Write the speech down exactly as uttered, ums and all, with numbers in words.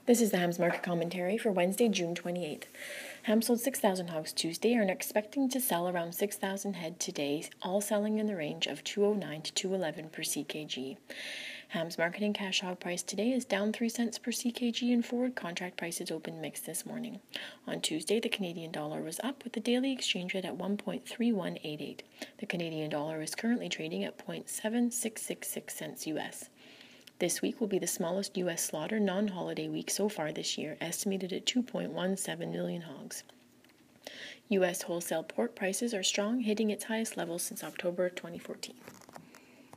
This is the Hams Market Commentary for Wednesday, June twenty-eighth. Hams sold six thousand hogs Tuesday and are expecting to sell around six thousand head today, all selling in the range of two oh nine to two eleven per C K G. Hams marketing cash hog price today is down three cents per C K G and forward contract prices opened mixed this morning. On Tuesday, the Canadian dollar was up with the daily exchange rate at one point three one eight eight. The Canadian dollar is currently trading at zero point seven six six six cents U S. This week will be the smallest U S slaughter non-holiday week so far this year, estimated at two point one seven million hogs. U S wholesale pork prices are strong, hitting its highest level since October twenty fourteen.